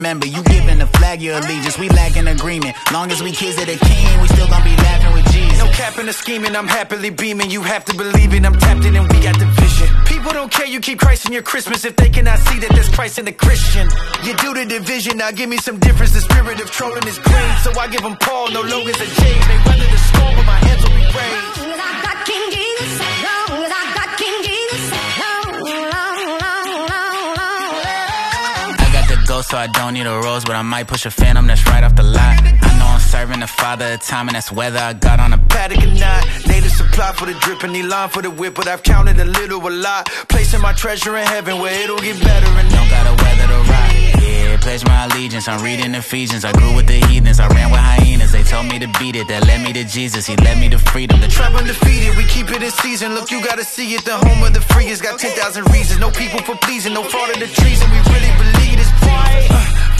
Remember, you giving the flag your allegiance, we lacking agreement. Long as we kids of the king, we still gonna be laughing with Jesus. No capping or scheming, I'm happily beaming. You have to believe it, I'm tapped in and we got the vision. People don't care, you keep Christ in your Christmas if they cannot see that there's Christ in the Christian. You do the division, now give me some difference. The spirit of trolling is green, so I give them Paul, no Logans or James. They run to the storm, but my hands will be raised. Long as I got King Jesus, long as I got King Jesus, go, so I don't need a rose, but I might push a phantom that's right off the lot. I know I'm serving the Father of time, and that's whether I got on a paddock or not. Native supply for the drip and line for the whip, but I've counted a little, a lot. Placing my treasure in heaven where it'll get better and don't gotta weather the rock. Yeah, pledge my allegiance, I'm reading Ephesians. I grew with the heathens, I ran with hyenas. They told me to beat it, that led me to Jesus. He led me to freedom. The tribe undefeated, we keep it in season. Look, you gotta see it, the home of the free has got 10,000 reasons. No people for pleasing, no fraud of the treason. We really believe this.